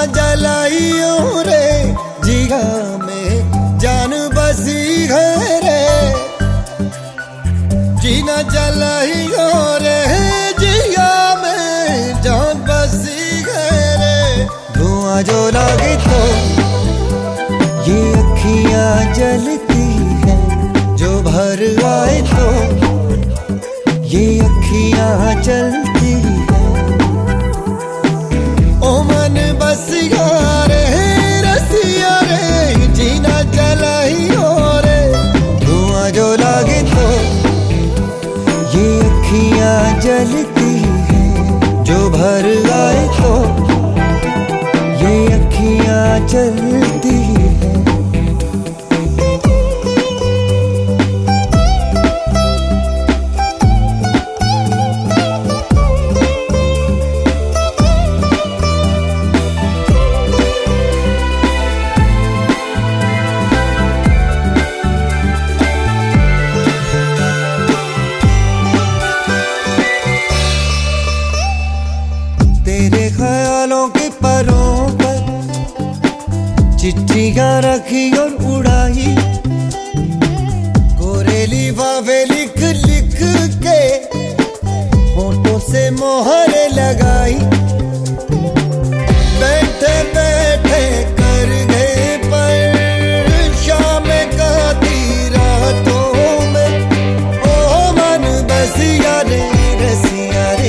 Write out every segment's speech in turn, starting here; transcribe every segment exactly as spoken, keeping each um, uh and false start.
जलाइयो रे जिया में जान बसी है रे, जीना जलाइयो रे जिया में जान बसी है रे। धुआं जो लगे तो ये अखियां जलती है, जो भर आए तो ये अखियां चलती है। ओ मन बसिया रे रसिया रे जीना जलाइयो रे। धुआं जो लागे तो ये अखियां जलती है, जो भर आए तो ये अखियां चलती है। तेरे ख्यालों के परों पर चिट्ठियां रखी और उड़ाई, कोरे लिफाफे लिख लिख के होठों से मोहर लगाई। बैठे बैठे कर गए पर शाम कहती रातों में, ओ मन बसिया रे रसिया रे।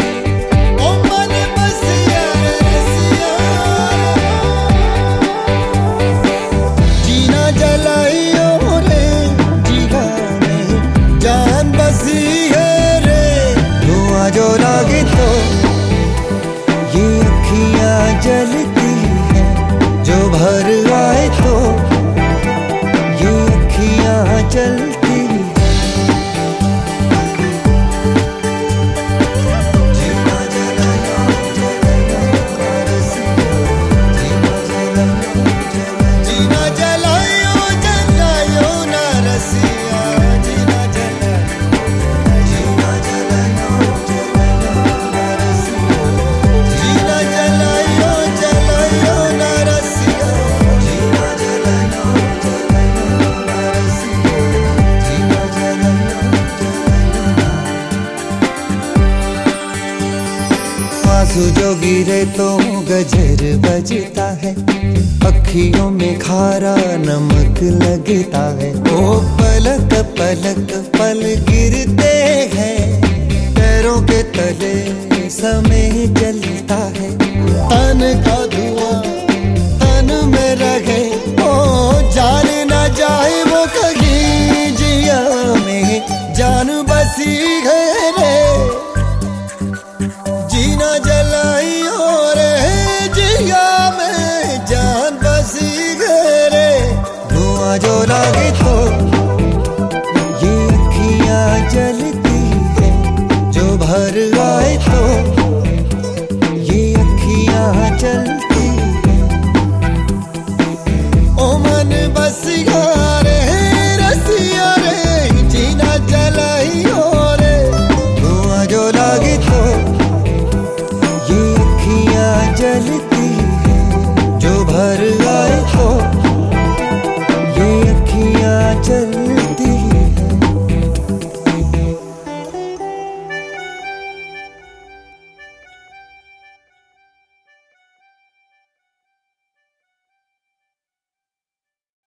जो लागे तो ये अखियां जलती है, जो भर आए तो ये अखियां चलती है। जीना जलायो जलायो ना रसिया, जीना आंसू जो गिरे तो गजर बजता है, अखियों में खारा नमक लगता है। ओ पलक पलक पल गिरते हैं, पैरों के तले समय जलता है। तन का धुआं तन में रहे, ओ जान न जाए वो कहीं जिया में जान बसी है रे। जीना जलाइयो रे जिया में जान बसी है रे। धुआं जो लागे तो ये अखियां जलती है, जो भर आए तो ये अखियां चलती है। ओ मन बसिया